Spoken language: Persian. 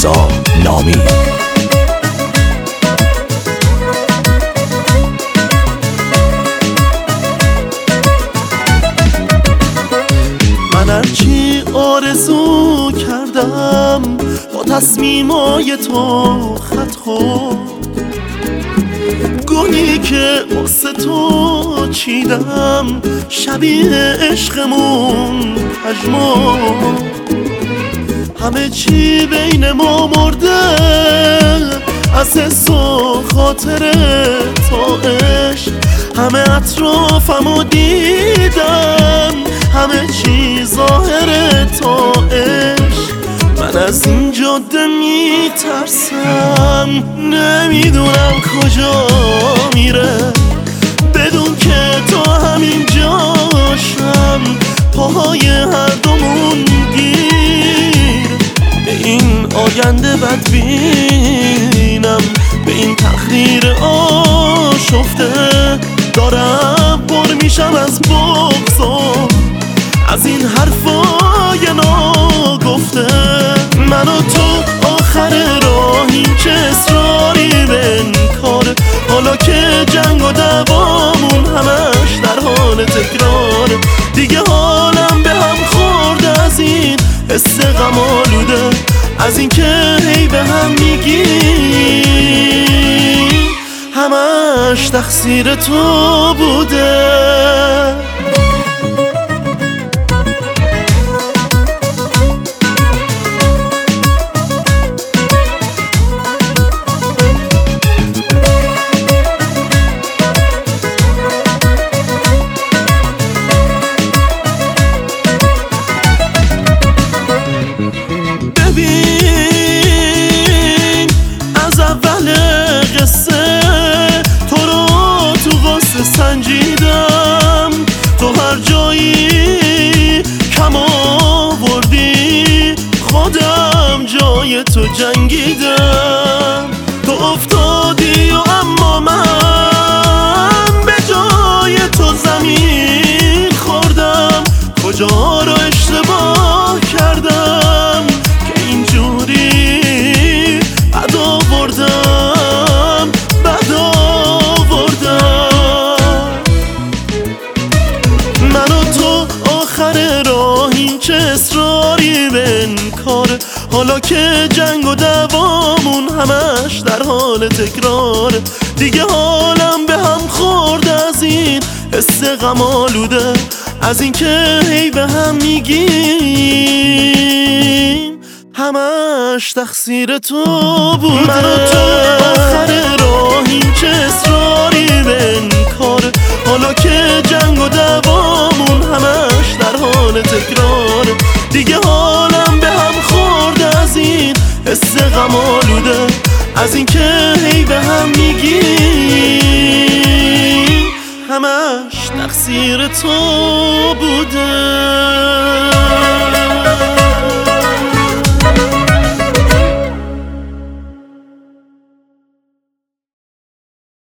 رضا نامی. من هرچی آرزو کردم با تصمیمای تو خط خورد، گلی که واسه تو چیدم شبیه عشقمون پژمرد. همه چی بین ما مرده از حس و خاطر تا عشق، همه اطرافمو دیدم همه چی ظاهر تا عشق. من از این جاده میترسم نمیدونم کجا میره، بدون که تو همین جاشم پاهای هر دومون گیر. به این آینده بدبینم، به این تقدیر آشفته دارم پر میشم از بغض و از این حرفای ناگفته. من و تو آخر راهیم، چه اصراری به انکار، حالا که جنگ و دوامون همش در حال تکرار. دیگه حالم به هم خورده از این حس غم آلوده، از این که هی به هم میگیم همش تقصیر تو بوده. ببین از اول قصه تو رو تو قصه سنجیدم، تو هر جایی کم آوردی خودم جای تو جنگیدم. تو افتادی و اما من به جای تو زمین خوردم. کجا رو اشتباه کردم که اینجوری بد آوردم. من و تو آخر راهیم، چه اصراری به انکار، حالا که جنگ و دوامون همش در حال تکرار. دیگه حالم به هم خورده از این حس غم آلوده، از این که هی به هم میگیم همش تقصیر تو بوده. من و تو آخر راهیم، چه اصراری به انکار، حالا که جنگ و دوامون همش در حال تکرار. دیگه حالم به هم خورده از این حس غم آلوده، از این که هی به هم میگیم همش تقصیر تو بوده.